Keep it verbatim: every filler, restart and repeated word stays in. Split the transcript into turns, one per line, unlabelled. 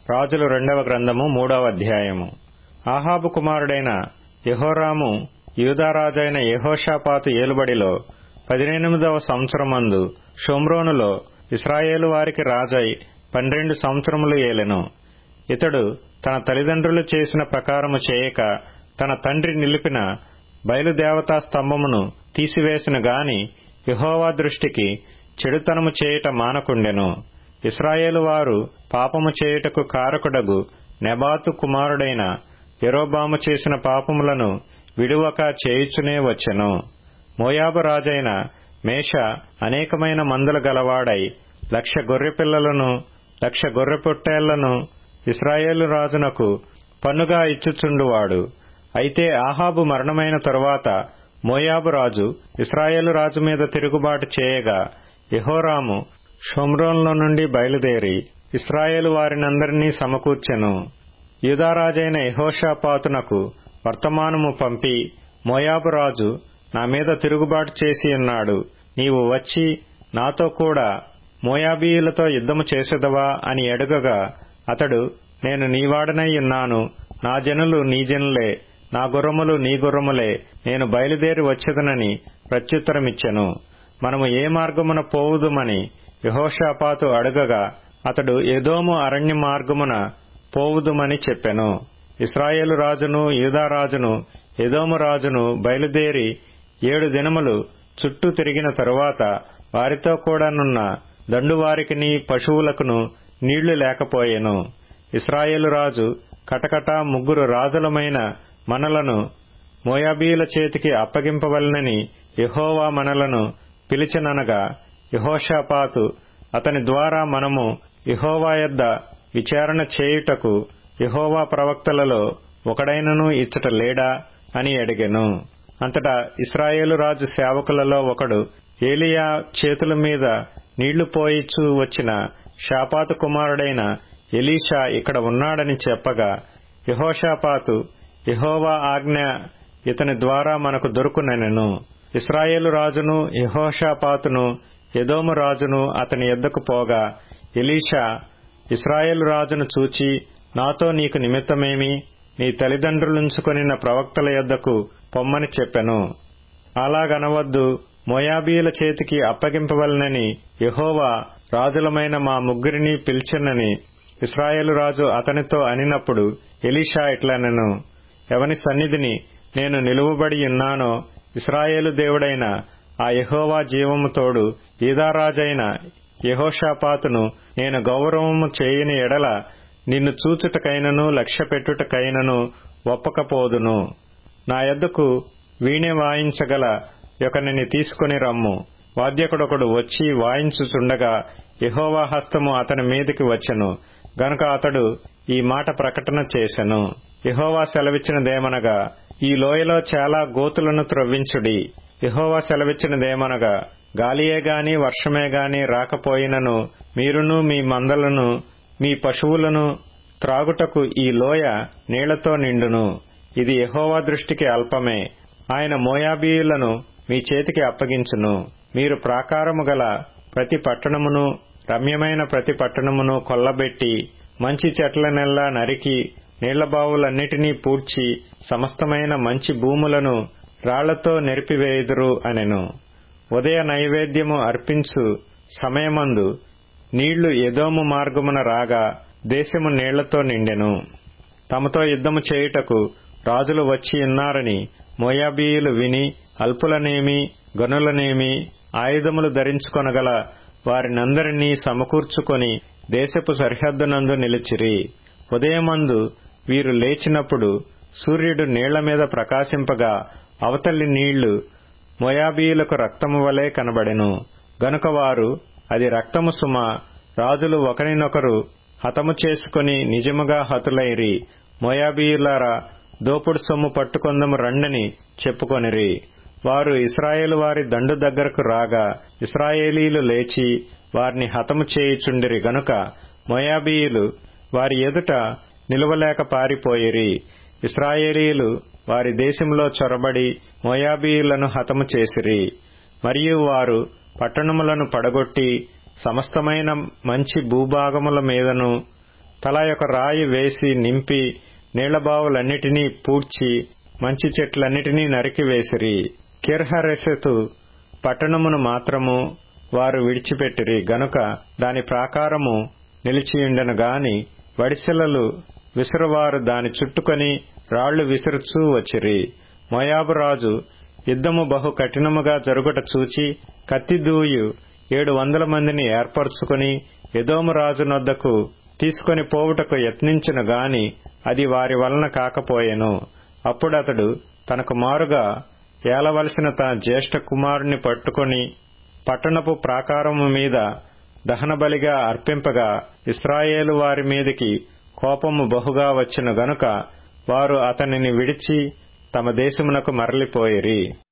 రాజులు రెండవ గ్రంథము మూడవ అధ్యాయము. ఆహాబు కుమారుడైన యెహోరాము యూదారాజైన యెహోషాపాతు ఏలుబడిలో పదినెనిమిదవ సంవత్సరమందు షోమ్రోనులో ఇశ్రాయేలు వారికి రాజై పన్నెండు సంవత్సరములు ఏలెను. ఇతడు తన తల్లిదండ్రులు చేసిన ప్రకారము చేయక తన తండ్రి నిలిపిన బయలుదేవతా స్తంభమును తీసివేసిన గాని యెహోవా దృష్టికి చెడుతనము చేయుట మానకుండెను. ఇశ్రాయేలు వారు పాపము చేయుటకు కారకుడగు నెబాతు కుమారుడైన యెరోబాము చేసిన పాపములను విడువక చేయుచునే వచ్చెను. మోయాబు రాజైన మేష అనేకమైన మందలు గలవాడై లక్ష గొర్రెపిల్లలను లక్ష గొర్రెపొట్టేళ్లను ఇశ్రాయేలు రాజునకు పన్నుగా ఇచ్చుచుండువాడు. అయితే ఆహాబు మరణమైన తరువాత మోయాబు రాజు ఇశ్రాయేలు రాజు మీద తిరుగుబాటు చేయగా యెహోరాము షోమ్రోనులో నుండి బయలుదేరి ఇశ్రాయేలు వారినందరినీ సమకూర్చెను. యూదారాజైన యెహోషాపాతునకు వర్తమానము పంపి, మోయాబు రాజు నా మీద తిరుగుబాటు చేసి ఉన్నాడు, నీవు వచ్చి నాతో కూడా మోయాబీయులతో యుద్ధము చేసెదవా అని అడుగగా అతడు, నేను నీవాడనై ఉన్నాను, నా జనులు నీ జనులే, నా గుర్రములు నీ గుర్రములే, నేను బయలుదేరి వచ్చెదనని ప్రత్యుత్తరమిచ్చెను. మనము ఏ మార్గమున పోవుదుమని యెహోషాపాతు అడుగగా అతడు ఎదోము అరణ్య మార్గమున పోవుదుమని చెప్పెను. ఇశ్రాయేలు రాజును యూదారాజును ఎదోము రాజును బయలుదేరి ఏడు దినములు చుట్టూ తిరిగిన తరువాత వారితో కూడానున్న దండువారికిని పశువులకును నీళ్లు లేకపోయెను. ఇశ్రాయేలు రాజు కటకట ముగ్గురు రాజులమైన మనలను మోయాబీయుల చేతికి అప్పగింపవలెనని యెహోవా మనలను పిలిచెననగా యెహోషాపాతు అతని ద్వారా మనము యెహోవా యొద్ద విచారణ చేయుటకు యెహోవా ప్రవక్తలలో ఒకడైనను ఇచ్చట లేడా అని అడిగెను. అంతటా ఇశ్రాయేలు రాజు సేవకులలో ఒకడు, ఏలీయా చేతుల మీద నీళ్లు పోయిచూ వచ్చిన షాపాతు కుమారుడైన ఎలీషా ఇక్కడ ఉన్నాడని చెప్పగా యెహోషాపాతు, యెహోవా ఆజ్ఞ ఇతని ద్వారా మనకు దొరుకునెను. ఇశ్రాయేలు రాజును యెహోషాపాతును ఎదోము రాజును అతని యొద్దకు పోగా ఎలీషా ఇశ్రాయేలు రాజును చూచి, నాతో నీకు నిమిత్తమేమి, నీ తల్లిదండ్రులుంచుకొనిన ప్రవక్తల యొద్దకు పొమ్మని చెప్పెను. అలాగనవద్దు, మోయాబీయుల చేతికి అప్పగింపవలనని యెహోవా రాజులమైన మా ముగ్గురిని పిలిచెనని ఇశ్రాయేలు రాజు అతనితో అనినప్పుడు ఎలీషా ఇట్లనెను, ఎవని సన్నిధిని నేను నిలువబడి ఉన్నానో ఇశ్రాయేలు దేవుడైన ఆ యెహోవా జీవము తోడు యూదారాజైన యెహోషాపాతును నేను గౌరవము చేయని ఎడల నిన్ను చూచుటకైనను లక్ష్య పెట్టుటకైనను ఒప్పకపోదును. నా యొద్దకు వీణె వాయించగల ఒకనిని తీసుకుని రమ్ము. వాద్యకుడొకడు వచ్చి వాయించుచుండగా యెహోవా హస్తము అతని మీదికి వచ్చెను గనుక అతడు ఈ మాట ప్రకటన చేసెను. యెహోవా సెలవిచ్చినదేమనగా, ఈ లోయలో చాలా గోతులను త్రవ్వించుడి. యెహోవా సెలవిచ్చినదేమనగా, గాలియే గాని వర్షమే గాని రాకపోయినను మీరును మీ మందలను మీ పశువులను త్రాగుటకు ఈ లోయ నీళ్లతో నిండును. ఇది యెహోవా దృష్టికి అల్పమే. ఆయన మోయాబీయులను మీ చేతికి అప్పగించును. మీరు ప్రాకారము గల ప్రతి పట్టణమును రమ్యమైన ప్రతి పట్టణమును కొల్లబెట్టి మంచి చెట్లనెల్లా నరికి నీళ్లబావులన్నిటినీ పూడ్చి సమస్తమైన మంచి భూములను రాళ్లతో నెరిపివేయుదురు అనెను. ఉదయ నైవేద్యము అర్పించు సమయమందు నీళ్లు ఎదోము మార్గమున రాగా దేశము నీళ్లతో నిండెను. తమతో యుద్ధము చేయుటకు రాజులు వచ్చి ఉన్నారని మోయాబీయులు విని అల్పులనేమి గనులనేమి ఆయుధములు ధరించుకొనగల వారినందరినీ సమకూర్చుకొని దేశపు సరిహద్దునందు నిలిచిరి. ఉదయమందు వీరు లేచినప్పుడు సూర్యుడు నీళ్ల మీద ప్రకాశింపగా అవతలి నీళ్లు మోయాబీయులకు రక్తము వలె కనబడెను. గనుక వారు, అది రక్తము సుమ, రాజులు ఒకరినొకరు హతము చేసుకుని నిజముగా హతులైరి, మోయాబీయులారా దోపుడు సొమ్ము పట్టుకొందము రండని చెప్పుకొనిరి. వారు ఇశ్రాయేలు వారి దండు దగ్గరకు రాగా ఇశ్రాయేలీలు లేచి వారిని హతము చేయుచుండిరి గనుక మోయాబీయులు వారి ఎదుట నిలువలేక పారిపోయిరి. ఇశ్రాయేలీలు వారి దేశంలో చొరబడి మోయాబీయులను హతము చేసిరి. మరియు వారు పట్టణములను పడగొట్టి సమస్తమైన మంచి భూభాగముల మీదను తలా ఒక రాయి వేసి నింపి నీళ్లబావులన్నిటినీ పూడ్చి మంచి చెట్లన్నిటినీ నరికివేసిరి. కిర్హరెశెతు పట్టణమును మాత్రము వారు విడిచిపెట్టిరి గనుక దాని ప్రాకారము నిలిచియుండెను గాని వడిసెలలు విసురువారు దాని చుట్టుకొని రాళ్లు విసురుచూ వచ్చిరి. మోయాబు రాజు యుద్ధము బహు కఠినముగా జరుగుట చూచి కత్తిదూయు ఏడు వందల మందిని ఏర్పరచుకుని ఎదోము రాజు నొద్దకు తీసుకొని పోవుటకు యత్నించెను గాని అది వారి వలన కాకపోయెను. అప్పుడతడు తనకు మారుగా ఏలవలసిన తన జ్యేష్ఠ కుమారుని పట్టుకొని పట్టణపు ప్రాకారము మీద దహనబలిగా అర్పింపగా ఇశ్రాయేలు వారి మీదికి కోపము బహుగా వచ్చెను గనుక వారు అతనిని విడిచి తమ దేశమునకు మరలిపోయిరి.